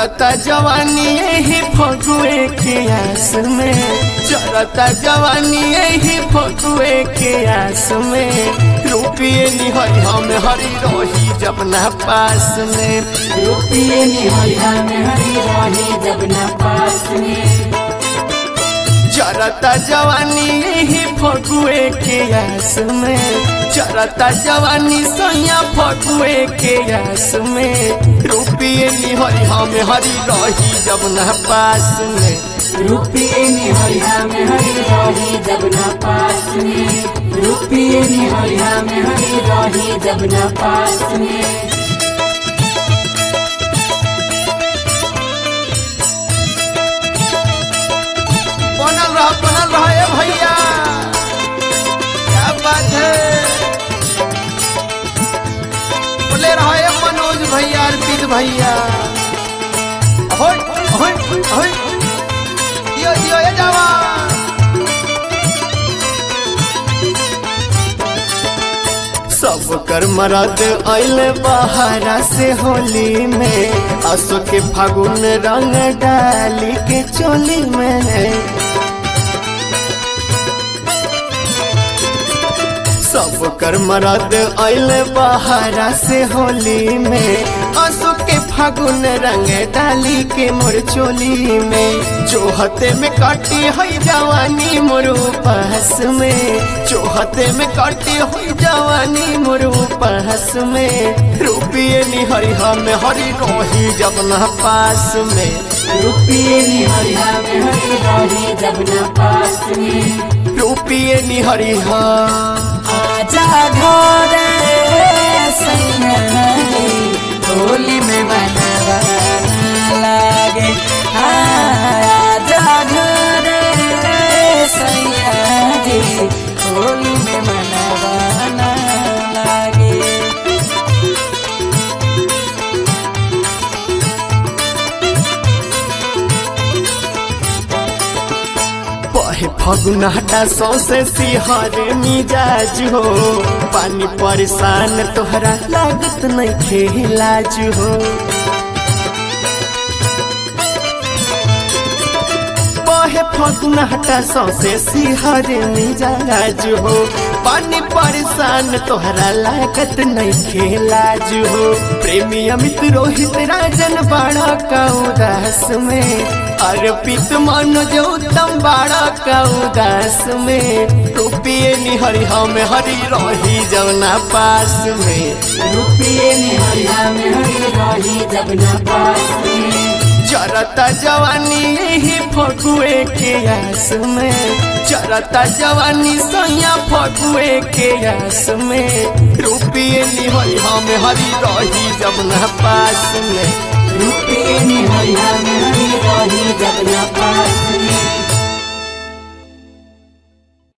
जरता जवानी यही फगुए के आस में, जरता जवानी यही फगुए के आस में। रुपिए निहरी हम हरी रही जब ना पास में, रुपिए निहरी हम हरी रही जब ना पास में। जरता जवानी यही फगुए के आस में, जरता जवानी सैया फगुए के आस में। रुपिए निहरी हम हरी रही जब ना पास में, रुपिए निहरी हम हरी रही जब ना पास में। रुपिए निहरी हम हरी रही जब ना पास में। बनल रहे भैया, क्या बात है। बोले रहे मनोज भैया, अर्पित भैया। होय होय होय, दियो दियो ये जावा। सब कर मरद आइले बहारा से होली में, आसो के फागुन रंग डाली के चोली में। सब कर मरद आइले बहारा से होली में, आंसू के फागुन रंग डाली के मोर चोली में। जोहते में काटी हुई जवानी मोर उपहस में, जोहते में काटी हुई जवानी मोर उपहस में। रुपिए निहरी हम हरी रही जब ना पास में, रुपिए निहरी हम हरी रही जब ना पास में। रुपिए निहरी आजा घरे सैयारी, होली में मनवा लागे। आजा घरे सैयारी, होली में मनवा लागे। फगुना हटा सौसे सिहर मिजाज हो, पानी परेशान तोहरा लागत नहीं खेलाज हो। बहे फगुना हटा सौसे सिहर मिजाज हो, पानी परेशान तोहरा लागत नहीं खेलाज हो। प्रेमी अमित रोहित राजन बड़ा का उदास में, अर्पित मनोज उत्तम बड़ा का उदास में। रुपिए निहरी हम हरी रही जब ना पास में, रुपिए निहरी हम हरी रही जब ना पास में। जरता जवानी यही फगुए के आस में, जरता जवानी सैया फगुए के आस में। रुपिए निहरी हम हरी रही जब ना पास में, रुपिए निहरी हम हरी रही जब ना पास में।